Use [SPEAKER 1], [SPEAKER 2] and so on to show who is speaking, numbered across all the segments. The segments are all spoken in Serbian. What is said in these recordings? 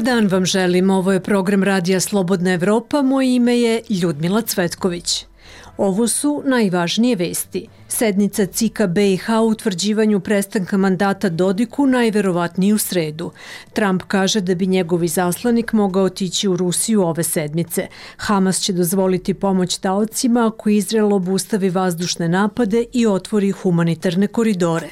[SPEAKER 1] dan vam želim, ovo je program Radija Slobodna Evropa, moje ime je Ljudmila Cvetković. Ovo su najvažnije vesti. Sednica CIK-a BiH u utvrđivanju prestanka mandata Dodiku najverovatnije u sredu. Trump kaže da bi njegov izaslanik mogao otići u Rusiju ove sedmice. Hamas će dozvoliti pomoć taocima ako Izrael obustavi vazdušne napade i otvori humanitarne koridore.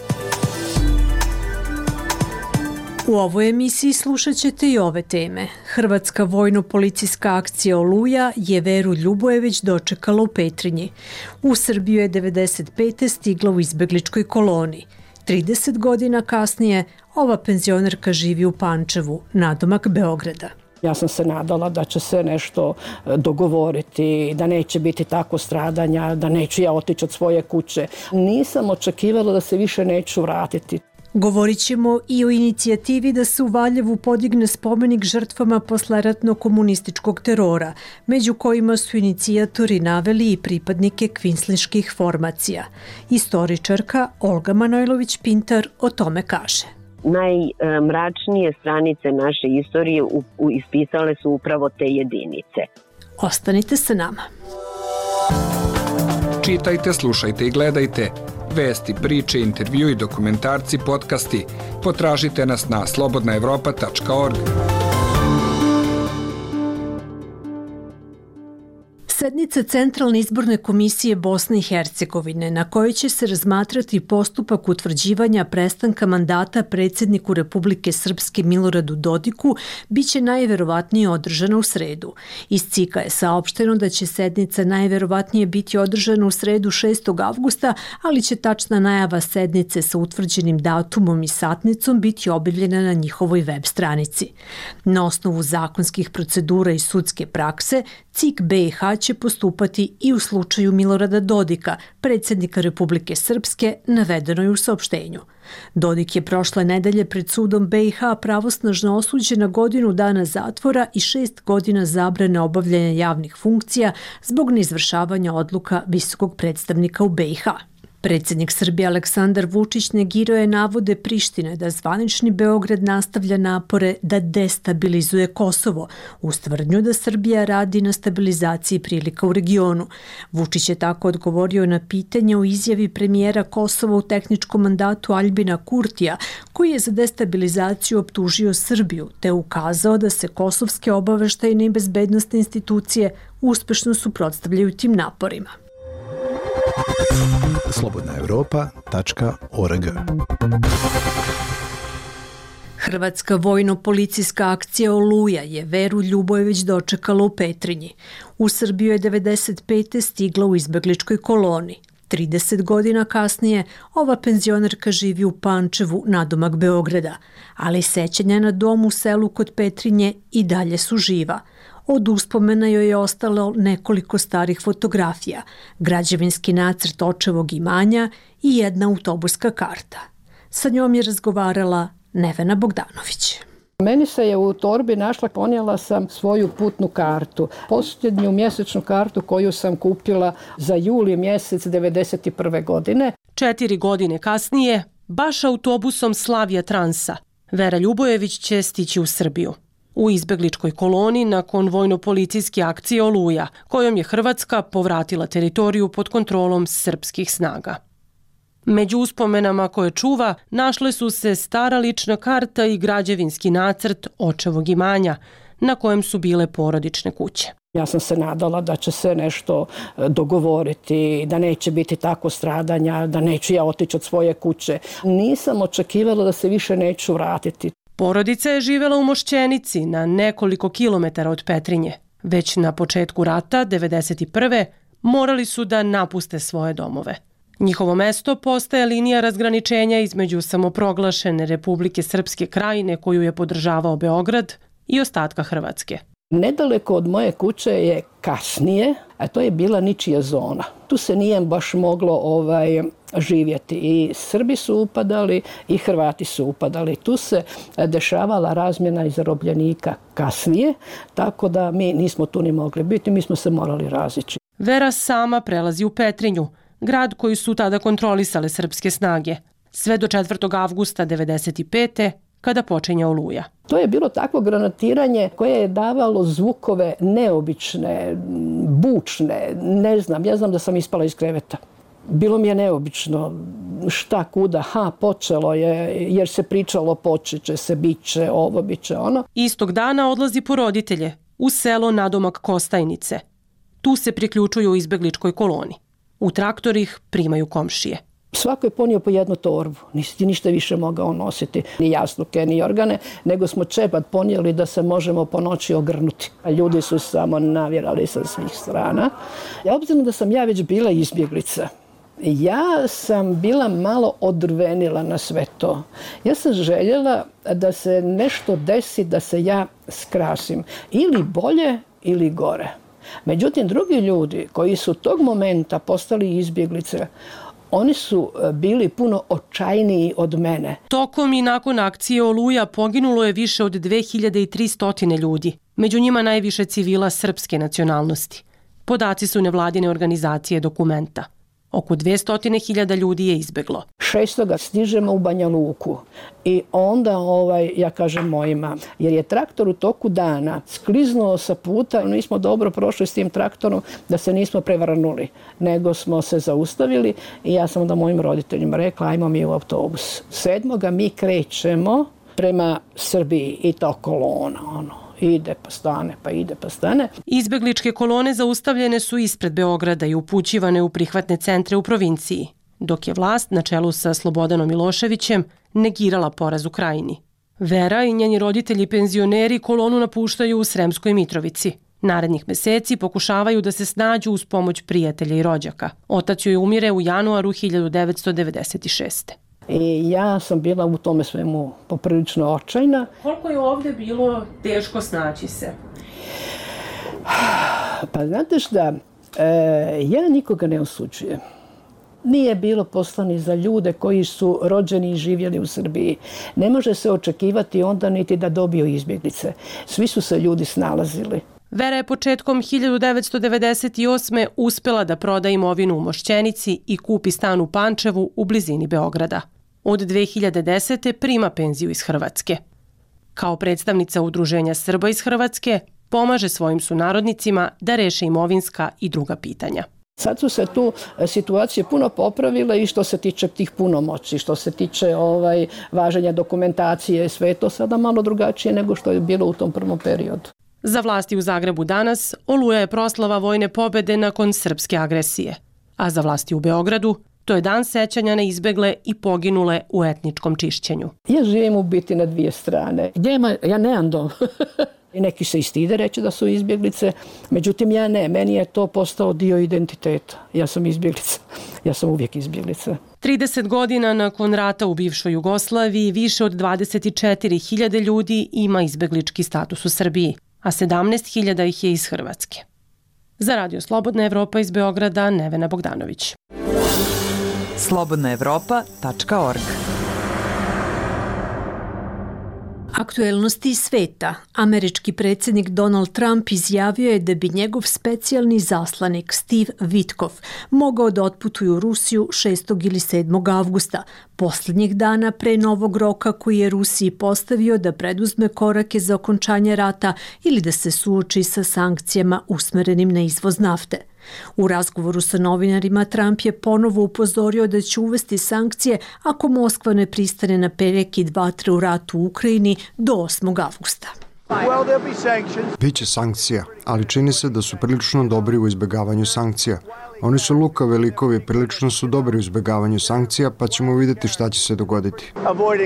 [SPEAKER 1] U ovoj emisiji slušat ćete i ove teme. Hrvatska vojno-policijska akcija Oluja je Veru Ljubojević dočekala u Petrinji. U Srbiju je 1995. stigla u izbegličkoj koloni. 30 godina kasnije ova penzionerka živi u Pančevu, nadomak Beograda.
[SPEAKER 2] Ja sam se nadala da će se nešto dogovoriti, da neće biti tako stradanja, da neću ja otići od svoje kuće. Nisam očekivala da se više neću vratiti.
[SPEAKER 1] Govorit ćemo i o inicijativi da se u Valjevu podigne spomenik žrtvama posleratnog komunističkog terora, među kojima su inicijatori naveli i pripadnike kvinslinških formacija. Istoričarka Olga Manojlović-Pintar o tome kaže.
[SPEAKER 3] Najmračnije stranice naše istorije ispisale su upravo te jedinice.
[SPEAKER 1] Ostanite sa nama.
[SPEAKER 4] Čitajte, slušajte i gledajte. Vesti, priče, intervju i dokumentarci, podcasti. Potražite nas na slobodnaevropa.org.
[SPEAKER 1] Sednica Centralne izborne komisije Bosne i Hercegovine, na kojoj će se razmatrati postupak utvrđivanja prestanka mandata predsjedniku Republike Srpske Miloradu Dodiku, biće najverovatnije održana u sredu. Iz CIK-a je saopšteno da će sednica najverovatnije biti održana u sredu 6. avgusta, ali će tačna najava sednice sa utvrđenim datumom i satnicom biti objavljena na njihovoj web stranici. Na osnovu zakonskih procedura i sudske prakse, CIK BiH će postupati i u slučaju Milorada Dodika, predsjednika Republike Srpske, navedeno je u saopštenju. Dodik je prošle nedelje pred sudom BiH pravosnažno osuđen na godinu dana zatvora i 6 godina zabrane obavljanja javnih funkcija zbog neizvršavanja odluka visokog predstavnika u BiH. Predsjednik Srbije Aleksandar Vučić negirao je navode Prištine da zvanični Beograd nastavlja napore da destabilizuje Kosovo, uz tvrdnju da Srbija radi na stabilizaciji prilika u regionu. Vučić je tako odgovorio na pitanje o izjavi premijera Kosova u tehničkom mandatu Aljbina Kurtija, koji je za destabilizaciju optužio Srbiju, te ukazao da se kosovske obaveštajne i bezbednosne institucije uspešno suprotstavljaju tim naporima.
[SPEAKER 5] slobodnaevropa.org.
[SPEAKER 1] Hrvatska vojno-policijska akcija Oluja je Veru Ljubojević dočekala u Petrinji. U Srbiju je 1995. stigla u izbegličkoj koloni. 30 godina kasnije ova penzionerka živi u Pančevu, nadomak Beograda, ali sećanja na dom u selu kod Petrinje i dalje su živa. Od uspomena joj je ostalo nekoliko starih fotografija, građevinski nacrt očevog imanja i jedna autobuska karta. Sa njom je razgovarala Nevena Bogdanović.
[SPEAKER 2] Meni se je u torbi našla, ponijela sam svoju putnu kartu. Posljednju mjesečnu kartu koju sam kupila za juli mjesec 1991. godine.
[SPEAKER 6] 4 godine kasnije, baš autobusom Slavija Transa, Vera Ljubojević će stići u Srbiju. U izbegličkoj koloni nakon vojno-policijske akcije Oluja, kojom je Hrvatska povratila teritoriju pod kontrolom srpskih snaga. Među uspomenama koje čuva našle su se stara lična karta i građevinski nacrt očevog imanja, na kojem su bile porodične kuće.
[SPEAKER 2] Ja sam se nadala da će se nešto dogovoriti, da neće biti tako stradanja, da neću ja otići od svoje kuće. Nisam očekivala da se više neću vratiti.
[SPEAKER 6] Porodica je živjela u Mošćenici na nekoliko kilometara od Petrinje. Već na početku rata, 1991. morali su da napuste svoje domove. Njihovo mesto postaje linija razgraničenja između samoproglašene Republike Srpske Krajine koju je podržavao Beograd i ostatka Hrvatske.
[SPEAKER 2] Nedaleko od moje kuće je kasnije, a to je bila ničija zona. Tu se nije baš moglo živjeti. I Srbi su upadali i Hrvati su upadali. Tu se dešavala razmjena i zarobljenika kasnije, tako da mi nismo tu ni mogli biti, mi smo se morali razići.
[SPEAKER 6] Vera sama prelazi u Petrinju, grad koji su tada kontrolisale srpske snage. Sve do 4. avgusta 1995. kada počinje Oluja.
[SPEAKER 2] To je bilo takvo granatiranje koje je davalo zvukove neobične, bučne, ja znam da sam ispala iz kreveta. Bilo mi je neobično, šta, kuda, počelo je, jer se pričalo počeće se, biće, ovo, biće ono.
[SPEAKER 6] Istog dana odlazi po roditelje u selo nadomak Kostajnice. Tu se priključuju u izbegličkoj koloni. U traktor ih primaju komšije.
[SPEAKER 2] Svako je ponio po jednu torbu, nisi ti ništa više mogao nositi, ni jastuke, ni organe, nego smo čepat ponijeli da se možemo po noći ogrnuti. A ljudi su samo navirali sa svih strana. Obzirom da sam ja već bila izbjeglica, ja sam bila malo odrvenila na sve to. Ja sam željela da se nešto desi, da se ja skrasim. Ili bolje, ili gore. Međutim, drugi ljudi koji su tog momenta postali izbjeglice, oni su bili puno očajniji od mene.
[SPEAKER 6] Tokom i nakon akcije Oluja poginulo je više od 2300 ljudi. Među njima najviše civila srpske nacionalnosti. Podaci su nevladine organizacije Dokumenta. Oko 200.000 ljudi je izbeglo.
[SPEAKER 2] 6. stižemo u Banja Luku i onda ja kažem mojima, jer je traktor u toku dana skliznuo sa puta, nismo dobro prošli s tim traktorom da se nismo prevrnuli, nego smo se zaustavili i ja sam onda mojim roditeljima rekla, ajmo mi u autobus. 7. mi krećemo prema Srbiji i to kolona, ide pa stane, pa ide pa stane.
[SPEAKER 6] Izbegličke kolone zaustavljene su ispred Beograda i upućivane u prihvatne centre u provinciji, dok je vlast na čelu sa Slobodanom Miloševićem negirala poraz u Krajini. Vera i njeni roditelji penzioneri kolonu napuštaju u Sremskoj Mitrovici. Narednih meseci pokušavaju da se snađu uz pomoć prijatelja i rođaka. Otac joj umire u januaru 1996.
[SPEAKER 2] I ja sam bila u tome svemu poprilično očajna.
[SPEAKER 6] Koliko je ovdje bilo teško snaći se?
[SPEAKER 2] Pa znate šta, ja nikoga ne osuđujem. Nije bilo posla ni za ljude koji su rođeni i živjeli u Srbiji. Ne može se očekivati onda niti da dobiju izbjeglice. Svi su se ljudi snalazili.
[SPEAKER 6] Vera je početkom 1998. uspjela da proda imovinu u Mošćenici i kupi stan u Pančevu u blizini Beograda. Od 2010. prima penziju iz Hrvatske. Kao predstavnica Udruženja Srba iz Hrvatske pomaže svojim sunarodnicima da reše imovinska i druga pitanja.
[SPEAKER 2] Sad su se tu situacije puno popravile i što se tiče tih punomoći, što se tiče važenja dokumentacije, sve je to sada malo drugačije nego što je bilo u tom prvom periodu.
[SPEAKER 6] Za vlasti u Zagrebu danas Oluja je proslava vojne pobjede nakon srpske agresije, a za vlasti u Beogradu to je dan sećanja na izbegle i poginule u etničkom čišćenju.
[SPEAKER 2] Ja živim u biti na dvije strane. Ja nemam dom. I neki se i stide reći da su izbjeglice, međutim ja ne. Meni je to postao dio identiteta. Ja sam izbjeglica. Ja sam uvijek izbjeglica.
[SPEAKER 6] 30 godina nakon rata u bivšoj Jugoslaviji više od 24.000 ljudi ima izbeglički status u Srbiji, a 17.000 ih je iz Hrvatske. Za Radio Slobodna Evropa iz Beograda, Nevena Bogdanović.
[SPEAKER 5] slobodnaevropa.org.
[SPEAKER 1] Aktuelnosti iz sveta. Američki predsjednik Donald Trump izjavio je da bi njegov specijalni zaslanik Steve Witkoff mogao da otputuje u Rusiju 6. ili 7. avgusta, posljednjih dana pre novog roka koji je Rusiji postavio da preduzme korake za okončanje rata ili da se suoči sa sankcijama usmerenim na izvoz nafte. U razgovoru sa novinarima Trump je ponovo upozorio da će uvesti sankcije ako Moskva ne pristane na prekid vatre u ratu u Ukrajini do 8. avgusta.
[SPEAKER 7] Biće sankcija, ali čini se da su prilično dobri u izbjegavanju sankcija. Oni su lukave likovi, prilično su dobri u izbjegavanju sankcija, pa ćemo vidjeti šta će se dogoditi.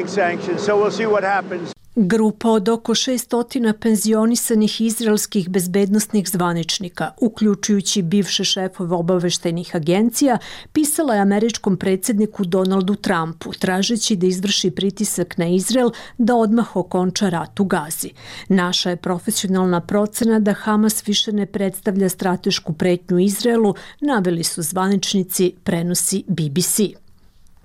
[SPEAKER 1] Grupa od oko 600 penzionisanih izraelskih bezbednosnih zvaničnika, uključujući bivše šefove obaveštajnih agencija, pisala je američkom predsjedniku Donaldu Trumpu, tražeći da izvrši pritisak na Izrael da odmah okonča rat u Gazi. Naša je profesionalna procena da Hamas više ne predstavlja stratešku pretnju Izraelu, naveli su zvaničnici, prenosi BBC.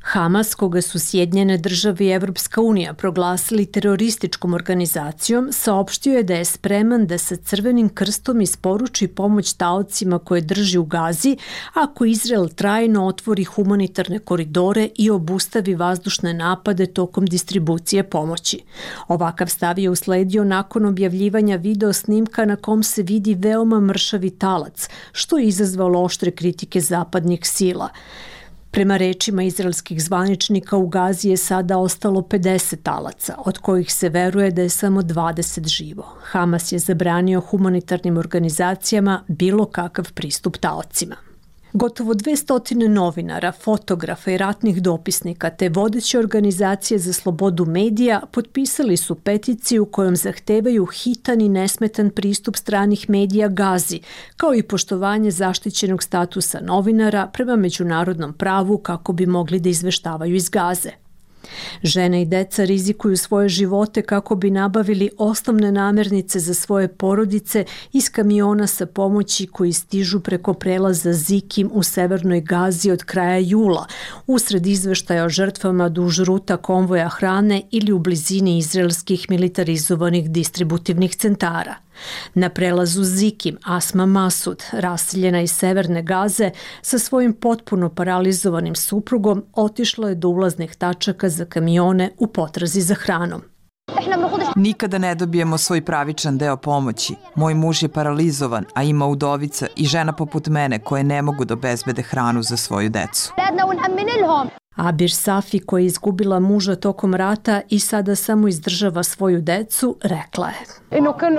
[SPEAKER 1] Hamas, koga su Sjedinjene države i Evropska unija proglasili terorističkom organizacijom, saopštio je da je spreman da sa Crvenim krstom isporuči pomoć taocima koje drži u Gazi ako Izrael trajno otvori humanitarne koridore i obustavi vazdušne napade tokom distribucije pomoći. Ovakav stav je usledio nakon objavljivanja video snimka na kom se vidi veoma mršavi talac, što je izazvalo oštre kritike zapadnih sila. Prema rečima izraelskih zvaničnika, u Gazi je sada ostalo 50 talaca, od kojih se veruje da je samo 20 živo. Hamas je zabranio humanitarnim organizacijama bilo kakav pristup taocima. Gotovo 200 novinara, fotografa i ratnih dopisnika te vodeće organizacije za slobodu medija potpisali su peticiju kojom zahtevaju hitan i nesmetan pristup stranih medija Gazi, kao i poštovanje zaštićenog statusa novinara prema međunarodnom pravu kako bi mogli da izveštavaju iz Gaze. Žene i deca rizikuju svoje živote kako bi nabavili osnovne namirnice za svoje porodice iz kamiona sa pomoći koji stižu preko prelaza Zikim u severnoj Gazi od kraja jula, usred izveštaja o žrtvama duž ruta konvoja hrane ili u blizini izraelskih militarizovanih distributivnih centara. Na prelazu Zikim Asma Masud, raseljena iz severne Gaze, sa svojim potpuno paralizovanim suprugom otišla je do ulaznih tačaka za kamione u potrazi za hranom.
[SPEAKER 5] Nikada ne dobijemo svoj pravičan deo pomoći. Moj muž je paralizovan, a ima udovica i žena poput mene koje ne mogu da obezbede hranu za svoju decu.
[SPEAKER 1] Abir Safi, koja je izgubila muža tokom rata i sada samo izdržava svoju decu, rekla je: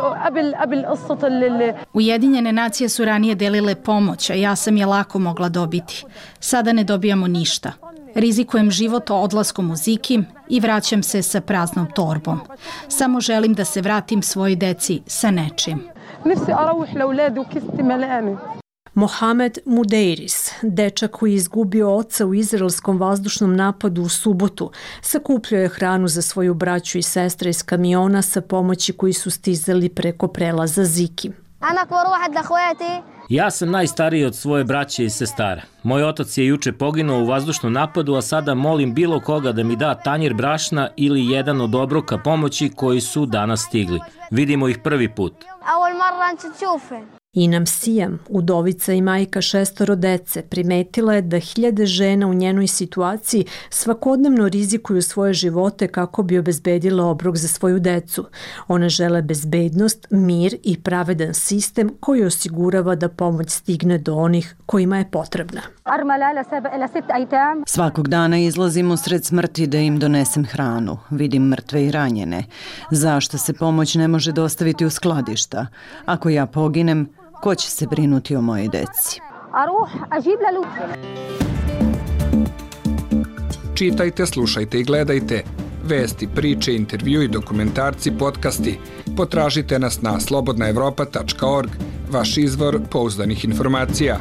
[SPEAKER 8] Ujedinjene nacije su ranije delile pomoć, a ja sam je lako mogla dobiti. Sada ne dobijamo ništa. Rizikujem život odlaskom u Zikim i vraćam se sa praznom torbom. Samo želim da se vratim svojoj deci sa nečim.
[SPEAKER 1] Mohamed Mudeiris, dečak koji je izgubio oca u izraelskom vazdušnom napadu u subotu, sakupljao je hranu za svoju braću i sestre iz kamiona sa pomoći koji su stizali preko prelaza Zikim.
[SPEAKER 9] Ja sam najstariji od svoje braće i sestara. Moj otac je juče poginuo u vazdušnom napadu, a sada molim bilo koga da mi da tanjir brašna ili jedan od obroka pomoći koji su danas stigli. Vidimo ih prvi put.
[SPEAKER 1] Inam Sijam, udovica i majka 6 dece, primetila je da hiljade žena u njenoj situaciji svakodnevno rizikuju svoje živote kako bi obezbedila obrok za svoju decu. One žele bezbednost, mir i pravedan sistem koji osigurava da pomoć stigne do onih kojima je potrebna.
[SPEAKER 10] Svakog dana izlazim u sred smrti da im donesem hranu. Vidim mrtve i ranjene. Zašto se pomoć ne može dostaviti u skladišta? Ako ja poginem, ko će se brinuti o mojoj deci?
[SPEAKER 4] Čitajte, slušajte i gledajte vesti, priče, intervju i dokumentarci, podcasti. Potražite nas na slobodnaevropa.org, vaš izvor pouzdanih informacija.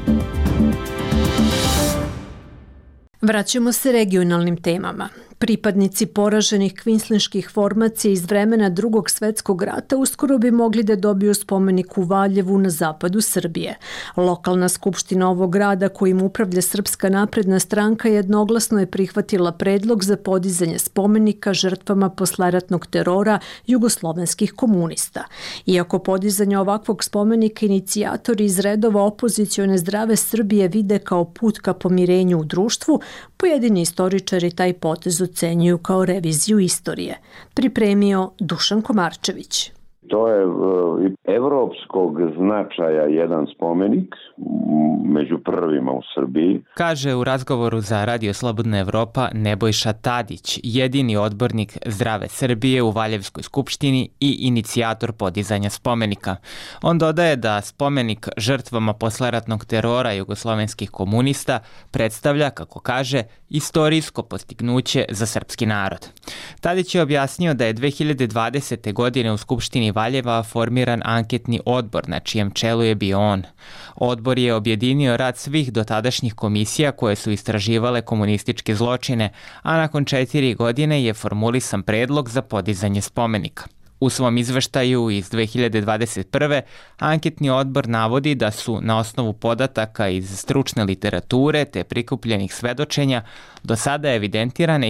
[SPEAKER 1] Vraćamo se regionalnim temama. Pripadnici poraženih kvinslinških formacija iz vremena Drugog svetskog rata uskoro bi mogli da dobiju spomenik u Valjevu na zapadu Srbije. Lokalna skupština ovog grada kojim upravlja Srpska napredna stranka jednoglasno je prihvatila predlog za podizanje spomenika žrtvama posleratnog terora jugoslovenskih komunista. Iako podizanje ovakvog spomenika inicijatori iz redova opozicione Zdrave Srbije vide kao put ka pomirenju u društvu, pojedini istoričari taj potez ocenjuju kao reviziju istorije. Pripremio Dušan Komarčević.
[SPEAKER 11] To je evropskog značaja jedan spomenik, među prvima u Srbiji.
[SPEAKER 12] Kaže u razgovoru za Radio Slobodna Evropa Nebojša Tadić, jedini odbornik Zdrave Srbije u Valjevskoj skupštini i inicijator podizanja spomenika. On dodaje da spomenik žrtvama posleratnog terora jugoslovenskih komunista predstavlja, kako kaže, istorijsko postignuće za srpski narod. Tadić je objasnio da je 2020. godine u Skupštini Valjeva formiran anketni odbor na čijem čelu je bio on. Odbor je objedinio rad svih dotadašnjih komisija koje su istraživale komunističke zločine, a nakon 4 godine je formulisan predlog za podizanje spomenika. U svom izveštaju iz 2021. anketni odbor navodi da su na osnovu podataka iz stručne literature te prikupljenih svedočenja do sada evidentirane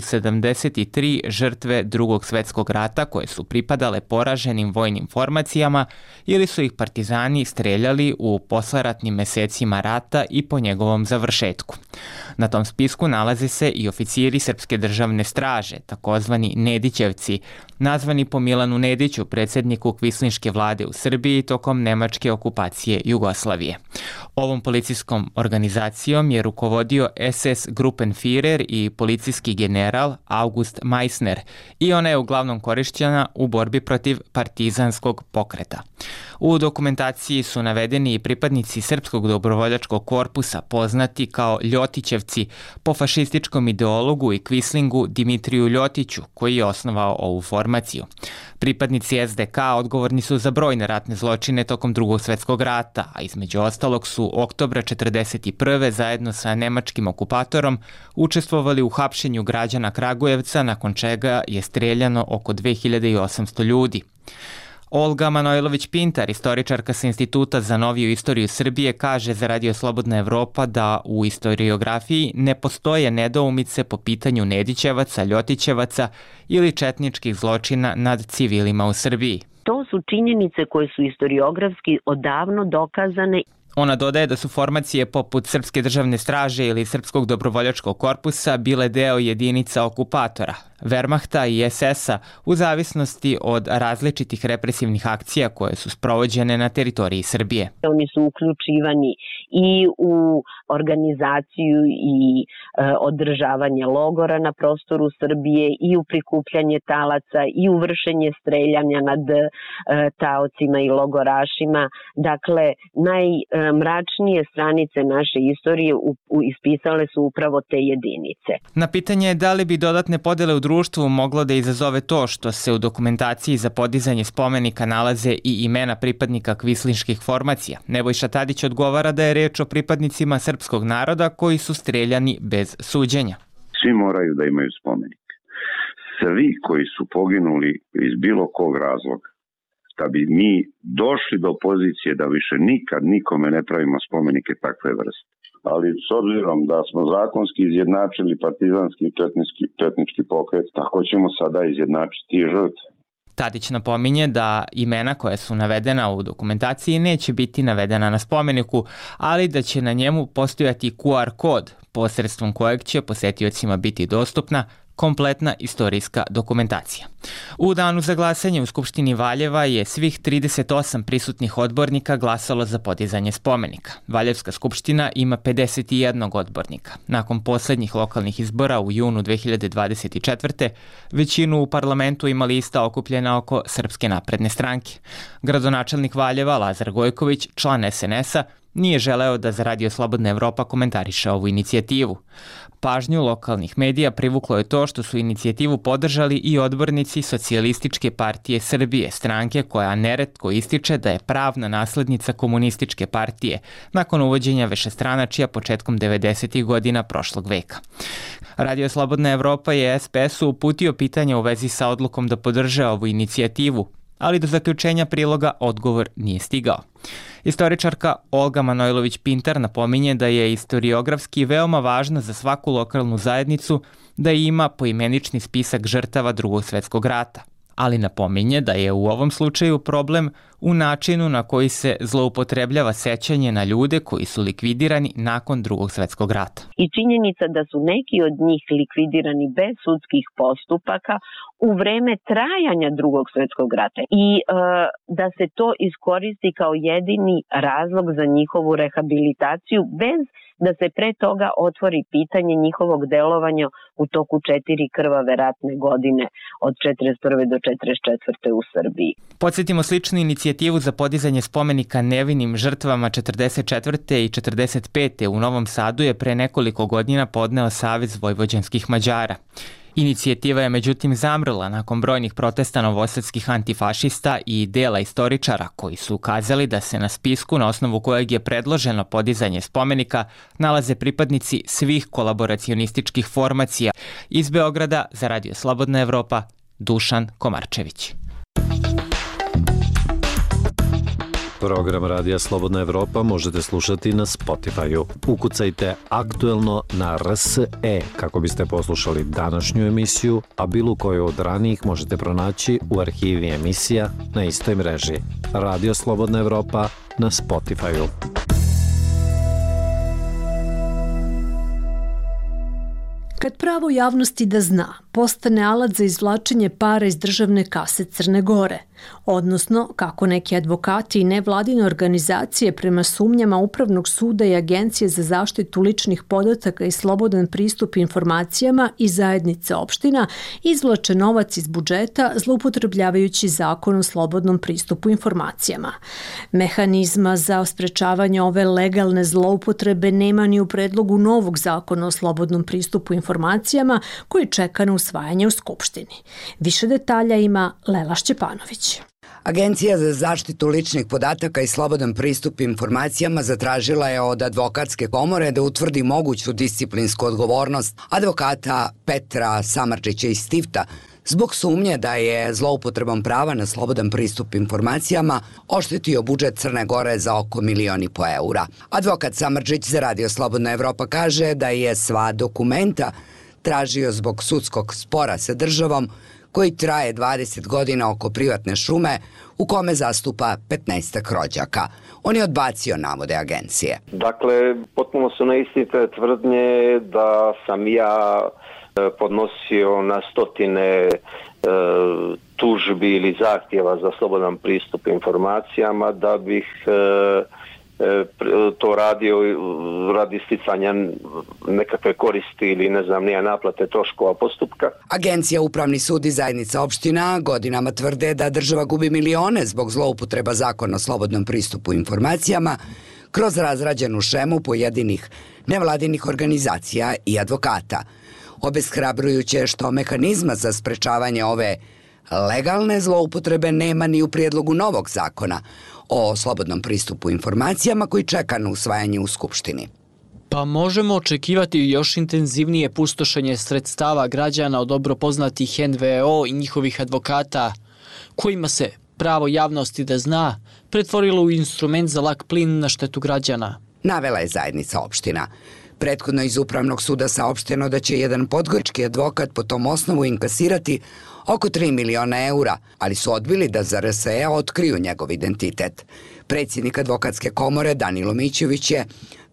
[SPEAKER 12] 1073 žrtve Drugog svetskog rata koje su pripadale poraženim vojnim formacijama ili su ih partizani streljali u posleratnim mesecima rata i po njegovom završetku. Na tom spisku nalaze se i oficiri Srpske državne straže, takozvani Nedićevci, nazvani po Milanu Nediću, predsjedniku kvislinške vlade u Srbiji tokom nemačke okupacije Jugoslavije. Ovom policijskom organizacijom je rukovodio SS Gruppenführer i policijski general August Meissner i ona je uglavnom korišćena u borbi protiv partizanskog pokreta. U dokumentaciji su navedeni i pripadnici Srpskog dobrovoljačkog korpusa, poznati kao Ljotićevci, po fašističkom ideologu i kvislingu Dimitriju Ljotiću, koji je osnovao ovu formaciju. Pripadnici SDK odgovorni su za brojne ratne zločine tokom Drugog svetskog rata, a između ostalog su oktobra 1941. zajedno sa nemačkim okupatorom učestvovali u hapšenju građana Kragujevca, nakon čega je streljano oko 2800 ljudi. Olga Manojlović-Pintar, istoričarka sa Instituta za noviju istoriju Srbije, kaže za Radio Slobodna Evropa da u istoriografiji ne postoje nedoumice po pitanju Nedićevaca, Ljotićevaca ili četničkih zločina nad civilima u Srbiji.
[SPEAKER 3] To su činjenice koje su istoriografski odavno dokazane.
[SPEAKER 12] Ona dodaje da su formacije poput Srpske državne straže ili Srpskog dobrovoljačkog korpusa bile deo jedinica okupatora, Wehrmachta i SS-a u zavisnosti od različitih represivnih akcija koje su sprovođene na teritoriji Srbije.
[SPEAKER 3] Oni su uključivani i u organizaciju i održavanje logora na prostoru Srbije i u prikupljanje talaca i u vršenje streljanja nad taocima i logorašima. Dakle, najmračnije stranice naše istorije ispisale su upravo te jedinice.
[SPEAKER 12] Na pitanje je da li bi dodatne podele u društvu moglo da izazove to što se u dokumentaciji za podizanje spomenika nalaze i imena pripadnika kvislinških formacija, Nebojša Tadić odgovara da je reč o pripadnicima srpskog naroda koji su streljani bez suđenja.
[SPEAKER 11] Svi moraju da imaju spomenik. Svi koji su poginuli iz bilo kog razloga, da bi mi došli do pozicije da više nikad nikome ne pravimo spomenike takve vrste. Ali s obzirom da smo zakonski izjednačili partizanski i četnički pokret, tako ćemo sada izjednačiti i žrtve.
[SPEAKER 12] Tadić napominje da imena koja su navedena u dokumentaciji neće biti navedena na spomeniku, ali da će na njemu postojati QR kod, posredstvom kojeg će posetiocima biti dostupna kompletna istorijska dokumentacija. U danu za glasanje u Skupštini Valjeva je svih 38 prisutnih odbornika glasalo za podizanje spomenika. Valjevska skupština ima 51 odbornika. Nakon poslednjih lokalnih izbora u junu 2024. većinu u parlamentu ima lista okupljena oko Srpske napredne stranke. Gradonačelnik Valjeva Lazar Gojković, član SNS-a, nije želeo da za Radio Slobodna Evropa komentariše ovu inicijativu. Pažnju lokalnih medija privuklo je to što su inicijativu podržali i odbornici Socijalističke partije Srbije, stranke koja neretko ističe da je pravna naslednica komunističke partije nakon uvođenja višestranačja početkom 90. godina prošlog veka. Radio Slobodna Evropa je SPS-u uputio pitanje u vezi sa odlukom da podrže ovu inicijativu, ali do zaključenja priloga odgovor nije stigao. Istoričarka Olga Manojlović-Pintar napominje da je istoriografski veoma važno za svaku lokalnu zajednicu da ima poimenični spisak žrtava Drugog svetskog rata, ali napominje da je u ovom slučaju problem u načinu na koji se zloupotrebljava sećanje na ljude koji su likvidirani nakon Drugog svetskog rata.
[SPEAKER 3] I činjenica da su neki od njih likvidirani bez sudskih postupaka u vreme trajanja Drugog svetskog rata i da se to iskoristi kao jedini razlog za njihovu rehabilitaciju bez da se pre toga otvori pitanje njihovog delovanja u toku 4 krvave ratne godine od 41. do 44. u Srbiji.
[SPEAKER 12] Podsjetimo sličnu inicijativu za podizanje spomenika nevinim žrtvama 44. i 45. u Novom Sadu je pre nekoliko godina podneo Savez vojvođanskih Mađara. Inicijativa je međutim zamrla nakon brojnih protesta novosadskih antifašista i dela istoričara koji su ukazali da se na spisku na osnovu kojeg je predloženo podizanje spomenika nalaze pripadnici svih kolaboracionističkih formacija. Iz Beograda za Radio Slobodna Evropa, Dušan Komarčević.
[SPEAKER 13] Program Radija Slobodna Evropa možete slušati na Spotify-u. Ukucajte aktuelno na RSE kako biste poslušali današnju emisiju, a bilo koju od ranijih možete pronaći u arhivi emisija na istoj mreži. Radio Slobodna Evropa na Spotify-u.
[SPEAKER 1] Kad pravo javnosti da zna, postane alat za izvlačenje para iz državne kase Crne Gore, odnosno kako neki advokati i nevladine organizacije prema sumnjama Upravnog suda i Agencije za zaštitu ličnih podataka i slobodan pristup informacijama i zajednice opština izvlače novac iz budžeta zloupotrebljavajući zakon o slobodnom pristupu informacijama. Mehanizma za sprečavanje ove legalne zloupotrebe nema ni u predlogu novog zakona o slobodnom pristupu informacijama koji čeka na usvajanje u Skupštini. Više detalja ima Lela Šćepanović.
[SPEAKER 14] Agencija za zaštitu ličnih podataka i slobodan pristup informacijama zatražila je od advokatske komore da utvrdi moguću disciplinsku odgovornost advokata Petra Samardžića iz Stifta zbog sumnje da je zloupotrebom prava na slobodan pristup informacijama oštetio budžet Crne Gore za oko 1,5 miliona eura. Advokat Samardžić za Radio Slobodna Evropa kaže da je sva dokumenta tražio zbog sudskog spora sa državom koji traje 20 godina oko privatne šume u kome zastupa 15 rođaka. On je odbacio navode agencije.
[SPEAKER 15] Dakle, potpuno su neistinite tvrdnje da sam ja podnosio na stotine tužbi ili zahtjeva za slobodan pristup informacijama da bih to radio radi sticanja nekakve koristi ili ne znam nija naplate troškova postupka.
[SPEAKER 14] Agencija, Upravni sud i zajednica opština godinama tvrde da država gubi milione zbog zloupotreba zakona o slobodnom pristupu informacijama kroz razrađenu šemu pojedinih nevladinih organizacija i advokata. Obeshrabrujuće je što mehanizma za sprečavanje ove legalne zloupotrebe nema ni u prijedlogu novog zakona o slobodnom pristupu informacijama koji čeka na usvajanje u Skupštini.
[SPEAKER 16] Pa možemo očekivati još intenzivnije pustošenje sredstava građana od dobro poznatih NVO i njihovih advokata, kojima se pravo javnosti da zna pretvorilo u instrument za lak plin na štetu građana.
[SPEAKER 14] Navela je zajednica opština. Prethodno iz Upravnog suda saopšteno da će jedan podgorički advokat po tom osnovu inkasirati oko 3 miliona eura, ali su odbili da za RSE otkriju njegov identitet. Predsjednik advokatske komore Danilo Mićević je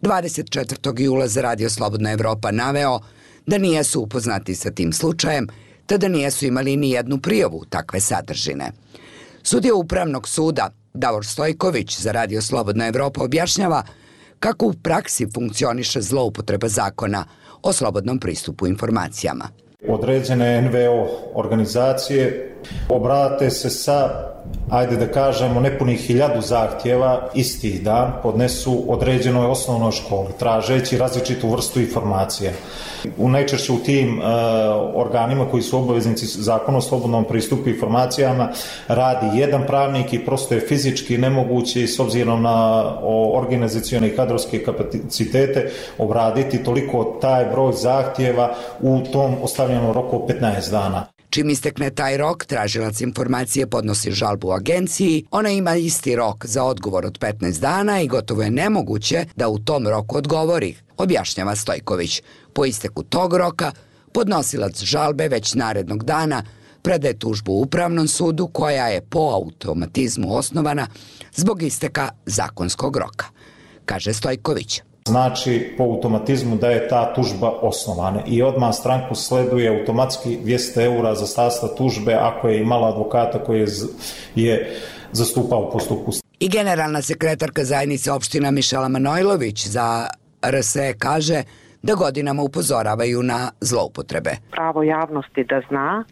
[SPEAKER 14] 24. jula za Radio Slobodna Evropa naveo da nijesu upoznati sa tim slučajem, te da nijesu imali ni jednu prijavu takve sadržine. Sudija Upravnog suda Davor Stojković za Radio Slobodna Evropa objašnjava kako u praksi funkcioniše zloupotreba zakona o slobodnom pristupu informacijama.
[SPEAKER 17] Određene NVO organizacije obrate se sa, ajde da kažemo, nepunih 1000 zahtjeva istih dan, podnesu određenoj osnovnoj školi, tražeći različitu vrstu informacija. Najčešće u tim organima koji su obaveznici zakona o slobodnom pristupu informacijama radi jedan pravnik i prosto je fizički nemoguće s obzirom na organizacione i kadrovske kapacitete obraditi toliko taj broj zahtjeva u tom ostavljenom roku 15 dana.
[SPEAKER 14] Čim istekne taj rok, tražilac informacije podnosi žalbu u agenciji, ona ima isti rok za odgovor od 15 dana i gotovo je nemoguće da u tom roku odgovori, objašnjava Stojković. Po isteku tog roka, podnosilac žalbe već narednog dana predaje tužbu Upravnom sudu koja je po automatizmu osnovana zbog isteka zakonskog roka, kaže Stojković.
[SPEAKER 17] Znači po automatizmu da je ta tužba osnovana i odmah stranku sleduje automatski 200 eura za sastav tužbe ako je imala advokata koji je zastupao u postupku.
[SPEAKER 14] I generalna sekretarka zajednice opština Mišela Manojlović za RSE kaže da godinama upozoravaju na zloupotrebe.
[SPEAKER 18] Pravo javnosti da zna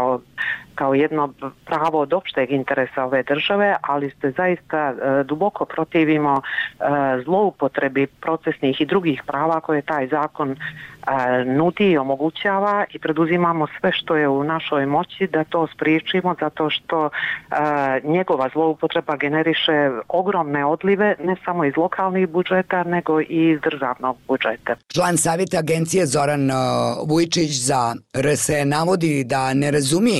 [SPEAKER 18] kao jedno pravo od opšteg interesa ove države, ali se zaista duboko protivimo zloupotrebi procesnih i drugih prava koje taj zakon nudi i omogućava i preduzimamo sve što je u našoj moći da to spriječimo zato što njegova zloupotreba generiše ogromne odlive ne samo iz lokalnih budžeta nego i iz državnog budžeta.
[SPEAKER 14] Član savjeta agencije Zoran Vujčić za RSE navodi da ne razumije instituciju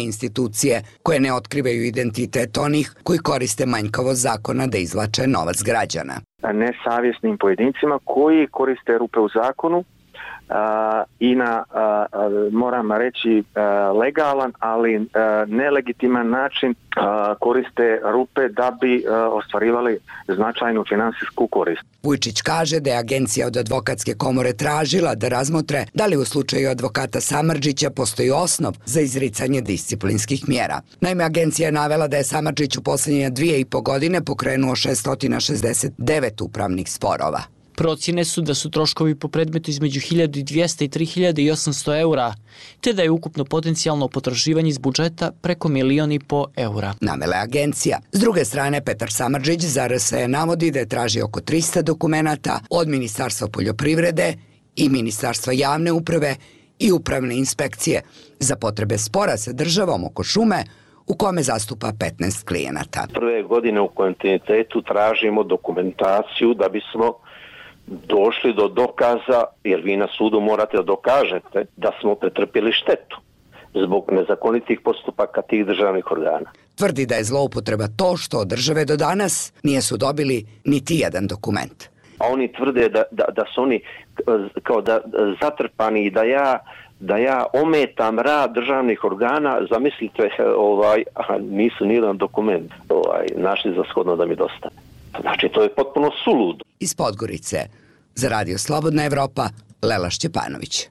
[SPEAKER 14] institucije koje ne otkrivaju identitet onih koji koriste manjkavost zakona da izvlače novac građana.
[SPEAKER 19] Nesavjesnim pojedincima koji koriste rupe u zakonu i na, moram reći, legalan, ali nelegitiman način koriste rupe da bi ostvarivali značajnu finansijsku korist.
[SPEAKER 14] Vujčić kaže da je agencija od advokatske komore tražila da razmotre da li u slučaju advokata Samardžića postoji osnov za izricanje disciplinskih mjera. Naime, agencija je navela da je Samardžić u posljednje 2,5 godine pokrenuo 669 upravnih sporova.
[SPEAKER 16] Procjene su da su troškovi po predmetu između 1200 i 3800 eura, te da je ukupno potencijalno potraživanje iz budžeta preko 1,5 miliona eura.
[SPEAKER 14] Navela je agencija. S druge strane, Petar Samardžić za RSE navodi da je tražio oko 300 dokumenata od Ministarstva poljoprivrede i Ministarstva javne uprave i upravne inspekcije za potrebe spora sa državom oko šume u kome zastupa 15 klijenata.
[SPEAKER 20] Prve godine u kontinuitetu tražimo dokumentaciju da bismo došli do dokaza, jer vi na sudu morate da dokažete da smo pretrpjeli štetu zbog nezakonitih postupaka tih državnih organa.
[SPEAKER 14] Tvrdi da je zloupotreba to što od države do danas nisu dobili niti jedan dokument.
[SPEAKER 20] A oni tvrde da su oni kao da zatrpani i da ja ometam rad državnih organa, zamislite, nisu ni jedan dokument našli za shodno da mi dostane. Znači, to je potpuno suludo.
[SPEAKER 14] Iz Podgorice, za Radio Slobodna Evropa, Lela Šćepanović.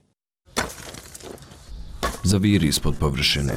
[SPEAKER 21] Zaviri ispod površine.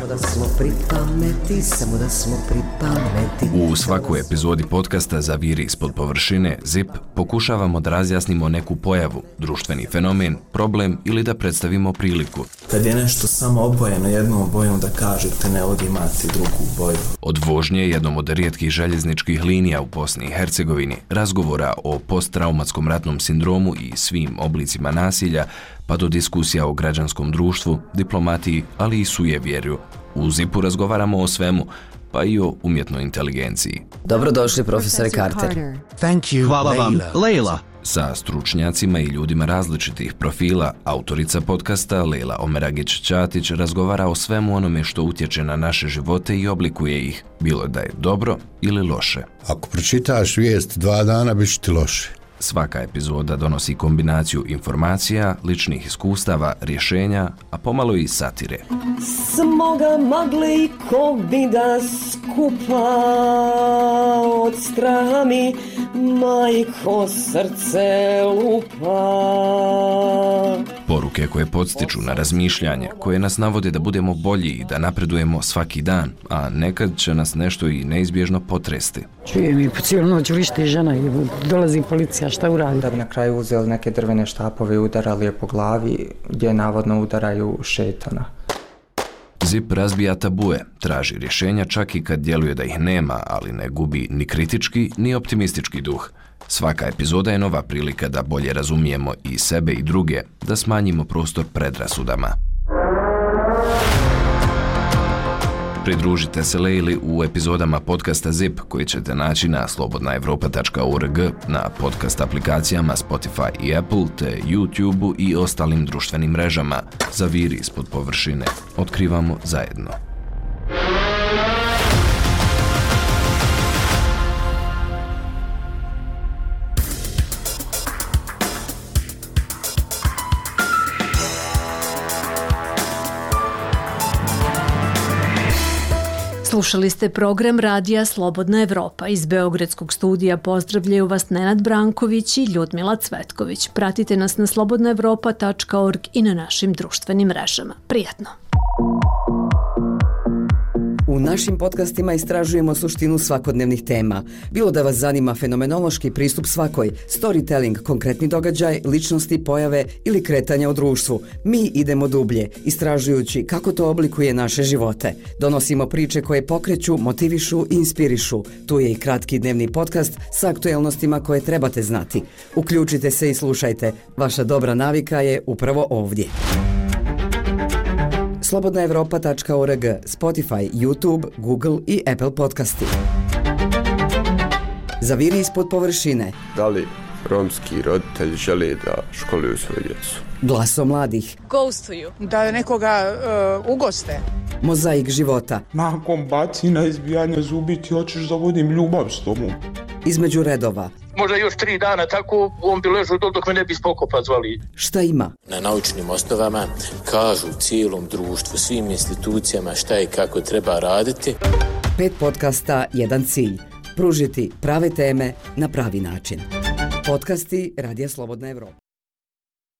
[SPEAKER 21] U svakoj epizodi podcasta Zaviri ispod površine, ZIP, pokušavamo da razjasnimo neku pojavu, društveni fenomen, problem ili da predstavimo priliku.
[SPEAKER 22] Kad je nešto samo obojeno jednom bojom, da kažete ne vodi imati drugu boju.
[SPEAKER 21] Od vožnje jednom od rijetkih željezničkih linija u Bosni i Hercegovini, razgovora o posttraumatskom ratnom sindromu i svim oblicima nasilja, pa do diskusija o građanskom društvu, diplomatiji, ali i sujevjerju. U ZIP-u razgovaramo o svemu, pa i o umjetnoj inteligenciji.
[SPEAKER 23] Dobrodošli, profesore Carter.
[SPEAKER 21] Hvala vam, Leila. Sa stručnjacima i ljudima različitih profila, autorica podcasta Leila Omeragić-Ćatić razgovara o svemu onome što utječe na naše živote i oblikuje ih, bilo da je dobro ili loše.
[SPEAKER 24] Ako pročitaš vijest 2 dana, bit će ti loše.
[SPEAKER 21] Svaka epizoda donosi kombinaciju informacija, ličnih iskustava, rješenja, a pomalo i satire.
[SPEAKER 25] Smoga magle ko vida skupa, od straha mi majko srce lupa.
[SPEAKER 21] Poruke koje podstiču na razmišljanje, koje nas navode da budemo bolji i da napredujemo svaki dan, a nekad će nas nešto i neizbježno potresti.
[SPEAKER 26] Čujem i po cijelu noć vrišti žena i dolazi policija, šta uradi?
[SPEAKER 27] Da bi na kraju uzeli neke drvene štapove i udarali je po glavi, gdje navodno udaraju šetana.
[SPEAKER 21] ZIP razbija tabue, traži rješenja čak i kad djeluje da ih nema, ali ne gubi ni kritički ni optimistički duh. Svaka epizoda je nova prilika da bolje razumijemo i sebe i druge, da smanjimo prostor predrasudama. Pridružite se Leili u epizodama podcasta ZIP koji ćete naći na slobodnaevropa.org, na podcast aplikacijama Spotify i Apple, te YouTube-u i ostalim društvenim mrežama. Zaviri ispod površine. Otkrivamo zajedno.
[SPEAKER 1] Slušali ste program Radija Slobodna Evropa. Iz Beogradskog studija pozdravljaju vas Nenad Branković i Ljudmila Cvetković. Pratite nas na slobodnaevropa.org i na našim društvenim mrežama. Prijatno!
[SPEAKER 23] U našim podcastima istražujemo suštinu svakodnevnih tema. Bilo da vas zanima fenomenološki pristup svakoj, storytelling, konkretni događaj, ličnosti, pojave ili kretanja u društvu. Mi idemo dublje, istražujući kako to oblikuje naše živote. Donosimo priče koje pokreću, motivišu i inspirišu. Tu je i kratki dnevni podcast sa aktuelnostima koje trebate znati. Uključite se i slušajte. Vaša dobra navika je upravo ovdje. slobodnaevropa.org, Spotify, YouTube, Google i Apple podcasti. Zaviri ispod površine.
[SPEAKER 28] Da li
[SPEAKER 2] romski roditelji žele da školuju svoju djecu.
[SPEAKER 23] Glasom mladih.
[SPEAKER 5] Ghostuju. Da nekoga ugoste.
[SPEAKER 23] Mozaik života.
[SPEAKER 6] Nakon bacina, izbijanja zubi ti hoćeš da vodim ljubav s tobom.
[SPEAKER 23] Između redova.
[SPEAKER 7] Možda još 3 dana tako, on bi ležao dok me ne bi spokopa zvali.
[SPEAKER 23] Šta ima?
[SPEAKER 8] Na naučnim osnovama kažu cijelom društvu, svim institucijama šta i kako treba raditi.
[SPEAKER 23] 5 podcasta, 1 cilj. Pružiti prave teme na pravi način. Podcasti Radija Slobodna Evropa.